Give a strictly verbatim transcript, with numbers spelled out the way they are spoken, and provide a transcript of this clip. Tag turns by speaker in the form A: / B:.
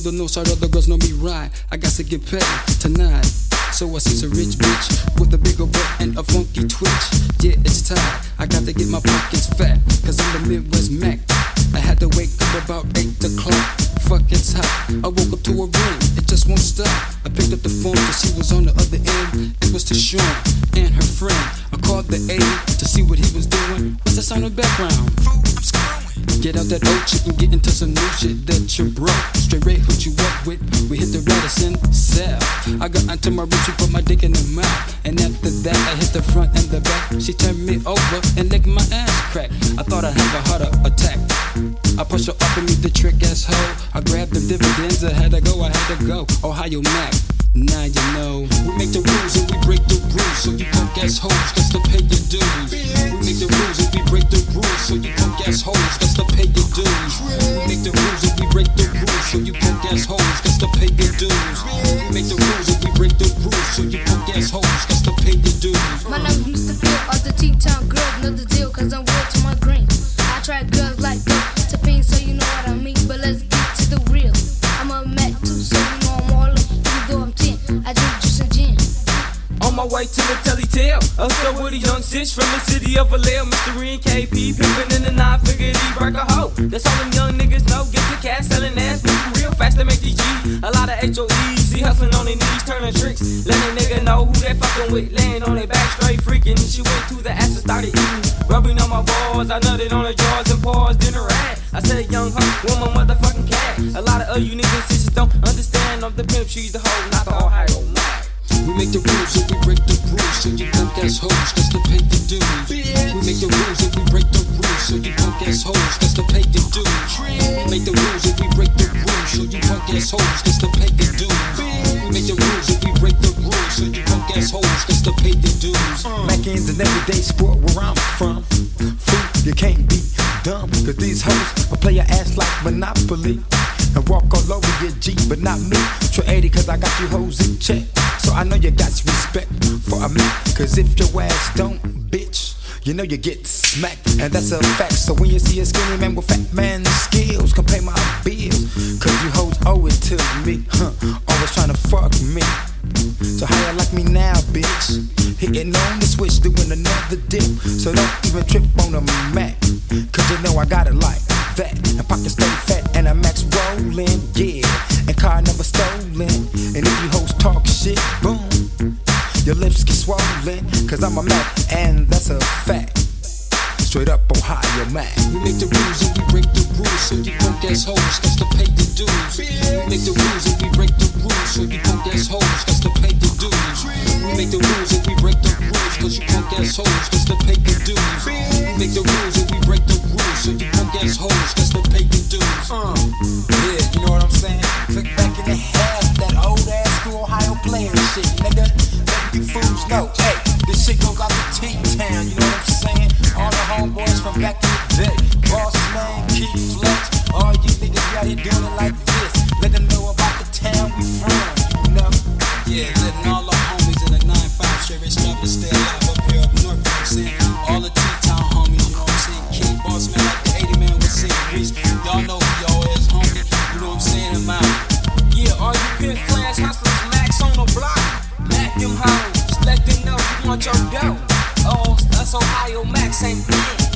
A: the north side, other girls know me right. I got to get paid tonight. So I see a rich bitch with a bigger butt and a funky twitch. Yeah, it's time. I got to get my pockets fat, cause I'm the Midwest Mac. I had to wake up about eight o'clock. Fuck, it's hot. I woke up to a ring, it just won't stop. I picked up the phone cause she was on the other end. It was Tashawn and her friend. I called the A to see what he was doing. What's the sound in the background? Get out that old chick and get into some new shit that you broke. Straight Ray hooked you up with. We hit the Radisson cell. I got onto my roots, she put my dick in her mouth. And after that, I hit the front and the back. She turned me over and licked my ass crack. I thought I'd have a heart attack. I pushed her up and me the trick ass hoe. I grabbed the dividends, I had to go, I had to go. Ohio Mac, now you know. We make the rules and we break the rules. So you punk ass hoes got to pay your dues. We make the rules and we break the rules. So you punk ass hoes got to pay your dues. We make the rules and we break the rules. So you punk ass hoes got to pay your dues. We make the rules and we break the rules. So you punk ass hoes got to pay your dues.
B: My name's Mister Phil, off the T-Town girl, know the deal, cause I'm real to my green. I try girls like dope to pin, so you know what I mean. But let's get to the real. I'm a Mac too, so you know I'm all up. Even though I'm ten, I drink juice and gin.
C: On my way to the telly tale, I stuck with a young sis from the city of Vallejo. Mister E and K P, pimpin' in the nine-figure D, break a hoe. That's all them young niggas know. Get the cash, selling ass, moving real fast, they make these G. A lot of H O Es, see hustling on their knees, turning tricks. Let a nigga know who they fucking with, laying on their back, straight freaking. She went to the ass and started eating, rubbing on my balls. I nutted on her jaws and paws, then her ass. I said, young hoe, woman, motherfucking cat. A lot of you niggas sisters don't understand. I'm the pimp, she's the hoe, not the Ohio Mac.
A: We make the rules and we break the rules. So you punk ass hoes got to pay your dues. We make the rules and we break the rules. So you punk ass hoes got to pay your dues. We make the rules and we break the rules. So you punk ass hoes got to pay your dues. We make the rules and we break the rules. So you punk ass hoes got to pay your dues.
D: Mackins an everyday sport where I'm from. Fool, you can't be dumb, cause these hoes will play your ass like Monopoly and walk all over your G, but not me. Try eighty cause I got you hoes in check. So I know you got respect for a man, cause if your ass don't, bitch, you know you get smacked, and that's a fact. So when you see a skinny man with fat man skills, come pay my bills, cause you hoes owe it to me, huh, always trying to fuck me. So how you like me now, bitch? Hitting on the switch, doing another dip. So don't even trip on the Mac, cause you know I got it like that. And pocket stay fat and a max rolling, yeah. And car never stolen. And if you hoes talk shit, boom, your lips get swollen. Cause I'm a Mac, and that's a fact. Straight up Ohio Mac.
A: We make the rules and we break the rules. So you punk ass hoes got to pay your dues. We make the rules and we break the rules. So you punk ass hoes got to pay your dues. We make the rules and we break the rules. Cause you punk ass hoes got to pay your dues. We make the rules and we break the rules. So you punk ass hoes got to pay your dues.
D: Uh, yeah, you know what I'm saying? Click back in the half, that old ass school Ohio player shit, nigga. Let you fools know, hey, this shit goes out to T-Town, you know what I'm saying? All the homeboys from back in the day, Boss Man, Keith Flex, all you niggas be out here doing it like this. Let them know about the town we from, you know?
A: Yeah, letting all our homies in the nine five straight stop and stay alive up here up north, you know what I'm saying? All the T-Town homies, you know what I'm saying? King Boss Man, like the eighty man with Saint Reese. Y'all know who y'all is, homie. You know what I'm saying? I'm out.
C: Yeah, all you pimp flash hustlers, Max on the block. Mac them hoes, let them know you want your dough. Oh, that's Ohio Max ain't big.